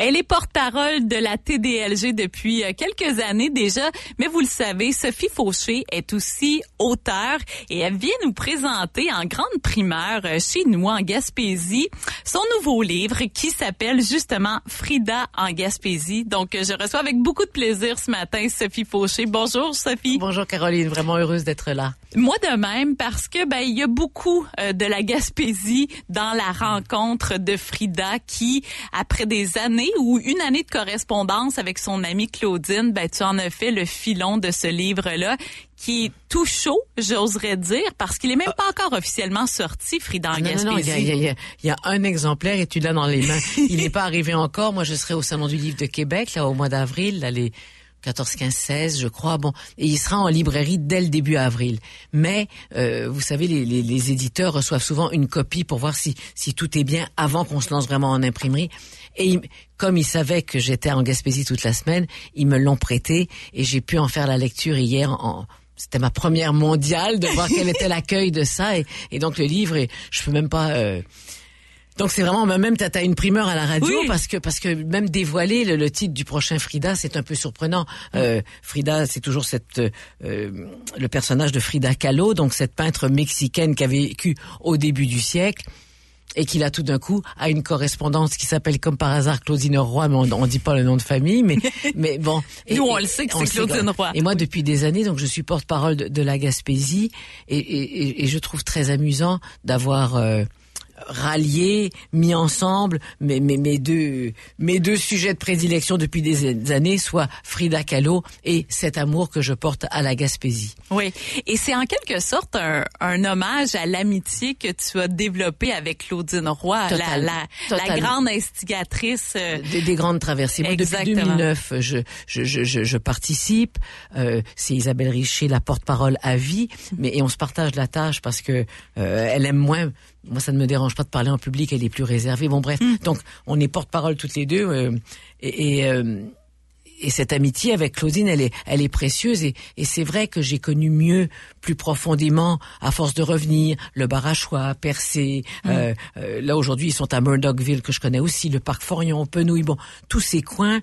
Elle est porte-parole de la TDLG depuis quelques années déjà, mais vous le savez, Sophie Fauché est aussi auteure et elle vient nous présenter en grande primeur chez nous en Gaspésie son nouveau livre qui s'appelle justement Frida en Gaspésie. Donc, je reçois avec beaucoup de plaisir ce matin Sophie Fauché. Bonjour Sophie. Bonjour Caroline, vraiment heureuse d'être là. Moi de même, parce que il y a beaucoup de la Gaspésie dans la rencontre de Frida qui, après des années ou une année de correspondance avec son amie Claudine, tu en as fait le filon de ce livre-là qui est tout chaud, j'oserais dire, parce qu'il est même pas encore officiellement sorti, Frida en Gaspésie. Non, il y a un exemplaire et tu l'as dans les mains. Il n'est pas arrivé encore. Moi, je serai au Salon du Livre de Québec, là, au mois d'avril, là, les 14, 15, 16, je crois. Bon, et il sera en librairie dès le début avril. Mais vous savez, les éditeurs reçoivent souvent une copie pour voir si tout est bien avant qu'on se lance vraiment en imprimerie. Et comme ils savaient que j'étais en Gaspésie toute la semaine, ils me l'ont prêté et j'ai pu en faire la lecture hier. C'était ma première mondiale de voir quel était l'accueil de ça et donc le livre. Et je peux même pas. Donc c'est vraiment même t'as une primeur à la radio, oui. parce que même dévoiler le titre du prochain Frida, c'est un peu surprenant. Frida, c'est toujours le personnage de Frida Kahlo, donc cette peintre mexicaine qui a vécu au début du siècle et qui là tout d'un coup a une correspondance qui s'appelle comme par hasard Claudine Roy, mais on dit pas le nom de famille, mais bon. Nous on le sait que c'est Claudine Roy. Et moi depuis des années, donc je suis porte-parole de la Gaspésie et je trouve très amusant d'avoir rallié, mis ensemble mes deux sujets de prédilection depuis des années, soit Frida Kahlo et cet amour que je porte à la Gaspésie. Oui, et c'est en quelque sorte un hommage à l'amitié que tu as développée avec Claudine Roy, la grande instigatrice des grandes traversées. Moi, depuis 2009, je participe. C'est Isabelle Richer, la porte-parole à vie, et on se partage la tâche parce que elle aime moins. Moi, ça ne me dérange pas de parler en public, elle est plus réservée. Bon, bref. Donc, on est porte-parole toutes les deux, et cette amitié avec Claudine, elle est précieuse, et c'est vrai que j'ai connu mieux, plus profondément, à force de revenir, le Barachois, Percé, là, aujourd'hui, ils sont à Murdochville, que je connais aussi, le parc Forion, Penouille, bon, tous ces coins,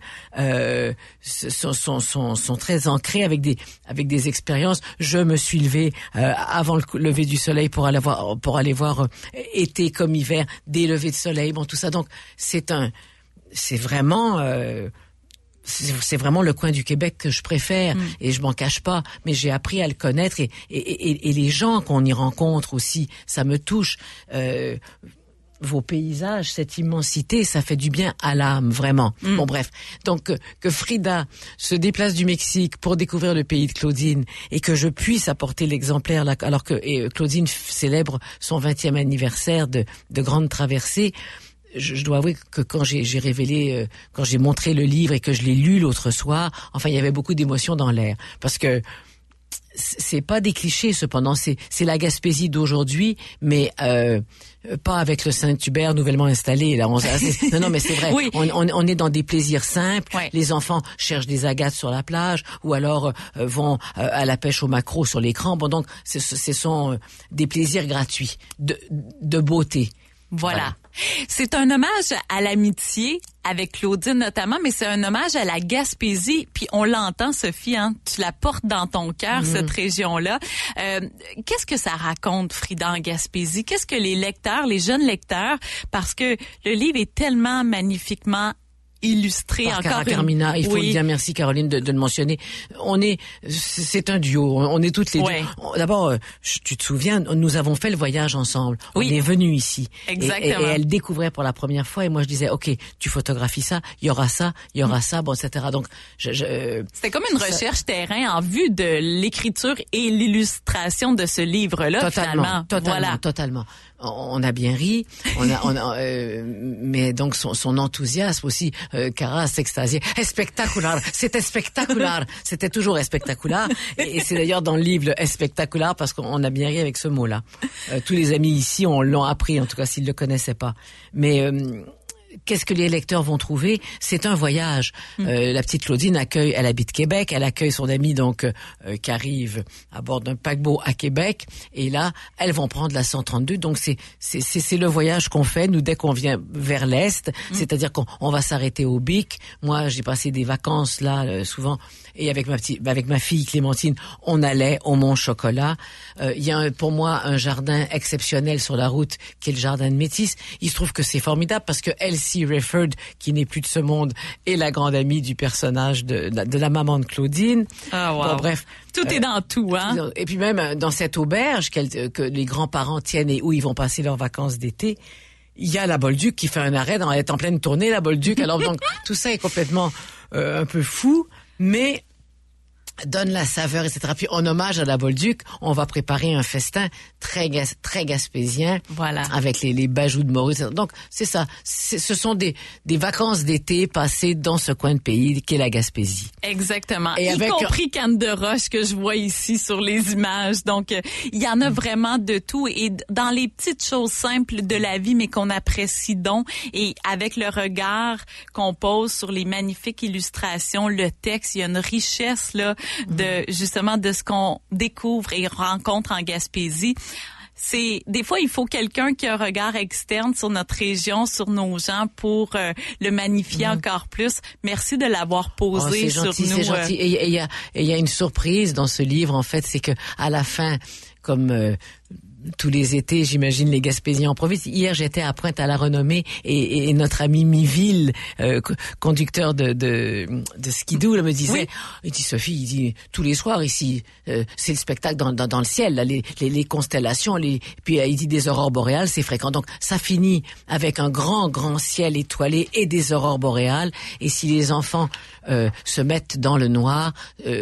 sont très ancrés avec des expériences. Je me suis levé, avant le lever du soleil pour aller voir, été comme hiver, des levées de soleil, bon, tout ça. Donc, c'est vraiment le coin du Québec que je préfère, et je m'en cache pas, mais j'ai appris à le connaître, et les gens qu'on y rencontre aussi, ça me touche. Vos paysages, cette immensité, ça fait du bien à l'âme, vraiment. Bon, bref. Donc, que Frida se déplace du Mexique pour découvrir le pays de Claudine et que je puisse apporter l'exemplaire là, alors que Claudine célèbre son 20e anniversaire de grande traversée. Je dois avouer que quand j'ai révélé, quand j'ai montré le livre et que je l'ai lu l'autre soir, enfin, il y avait beaucoup d'émotions dans l'air. Parce que c'est pas des clichés, cependant. C'est la Gaspésie d'aujourd'hui, mais pas avec le Saint-Hubert nouvellement installé. Là, non, mais c'est vrai. Oui. On est dans des plaisirs simples. Ouais. Les enfants cherchent des agates sur la plage, ou alors vont à la pêche au maquereau sur l'écran. Bon, donc, ce sont des plaisirs gratuits, de beauté. Voilà. C'est un hommage à l'amitié avec Claudine notamment, mais c'est un hommage à la Gaspésie. Puis on l'entend, Sophie, hein, tu la portes dans ton cœur, cette région-là. Qu'est-ce que ça raconte, Frida, en Gaspésie? Qu'est-ce que les lecteurs, les jeunes lecteurs, parce que le livre est tellement magnifiquement illustré par encore Carmina, il faut le dire, merci Caroline de le mentionner. C'est un duo, on est toutes les deux. D'abord, tu te souviens, nous avons fait le voyage ensemble. Oui. On est venus ici. Exactement. Et elle découvrait pour la première fois, et moi je disais, OK, tu photographies ça, il y aura ça, bon, etc. Donc, c'était comme une recherche terrain en vue de l'écriture et l'illustration de ce livre-là, finalement. Totalement. On a bien ri, mais donc son enthousiasme aussi, Cara s'extasiait. C'était spectaculaire. C'était toujours spectaculaire. Et c'est d'ailleurs dans le livre le spectaculaire parce qu'on a bien ri avec ce mot-là. Tous les amis ici l'ont appris, en tout cas s'ils le connaissaient pas. Mais qu'est-ce que les lecteurs vont trouver? C'est un voyage. La petite Claudine elle habite Québec, elle accueille son amie donc qui arrive à bord d'un paquebot à Québec, et là elles vont prendre la 132. Donc c'est le voyage qu'on fait nous dès qu'on vient vers l'est, c'est-à-dire qu'on va s'arrêter au Bic. Moi j'ai passé des vacances là souvent, et avec ma fille Clémentine, on allait au Mont Chocolat. Il y a pour moi un jardin exceptionnel sur la route qui est le jardin de Métis. Il se trouve que c'est formidable parce que Elsie Rafford, qui n'est plus de ce monde, est la grande amie du personnage de la maman de Claudine. Ah, wow. Bon, bref. Tout est dans tout, hein? Et puis même dans cette auberge que les grands-parents tiennent et où ils vont passer leurs vacances d'été, il y a la Bolduc qui fait un arrêt elle est en pleine tournée, la Bolduc. Alors donc, tout ça est complètement un peu fou, mais donne la saveur, etc. Puis en hommage à la Bolduc, on va préparer un festin très gaspésien, voilà, avec les bajoux de morue, etc. Donc c'est ça, ce sont des vacances d'été passées dans ce coin de pays qu'est la Gaspésie. Exactement, et y compris Canne de Roche que je vois ici sur les images. Donc il y en a vraiment de tout, et dans les petites choses simples de la vie mais qu'on apprécie donc, et avec le regard qu'on pose sur les magnifiques illustrations, le texte, il y a une richesse là justement de ce qu'on découvre et rencontre en Gaspésie. C'est des fois il faut quelqu'un qui a un regard externe sur notre région, sur nos gens pour le magnifier encore plus. Merci de l'avoir posé sur nous. C'est gentil. Et il y a une surprise dans ce livre en fait, c'est que à la fin, comme tous les étés, j'imagine, les Gaspésiens en province. Hier, j'étais à Pointe-à-la-Renommée et notre ami Miville, conducteur de skidoo, là, me disait, oui. Il dit, Sophie, il dit, tous les soirs ici, c'est le spectacle dans le ciel, là, les constellations, puis il dit des aurores boréales, c'est fréquent. Donc, ça finit avec un grand ciel étoilé et des aurores boréales. Et si les enfants se mettent dans le noir,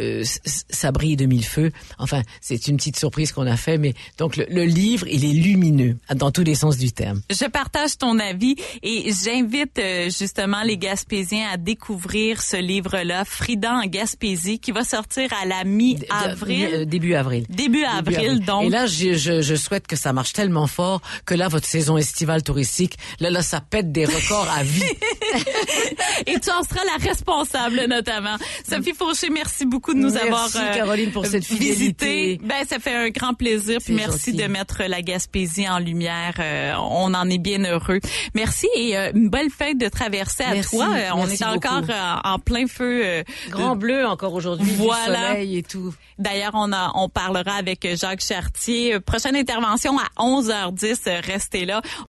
ça brille de mille feux. Enfin, c'est une petite surprise qu'on a fait, mais donc le livre, il est lumineux dans tous les sens du terme. Je partage ton avis et j'invite justement les Gaspésiens à découvrir ce livre-là, Frida en Gaspésie, qui va sortir à la mi-avril. Début avril. Début avril, donc. Et là, je souhaite que ça marche tellement fort que là, votre saison estivale touristique, là, ça pète des records à vie. Et tu en seras la responsable, notamment. Sophie Fauché, merci beaucoup de nous avoir Caroline, pour cette fidélité. Visité. Ça fait un grand plaisir. Puis merci de mettre la Gaspésie en lumière. On en est bien heureux. Merci et une belle fête de traversée à toi. On est encore en plein feu. Grand bleu encore aujourd'hui, voilà. Du soleil et tout. D'ailleurs, on parlera avec Jacques Chartier. Prochaine intervention à 11h10. Restez là.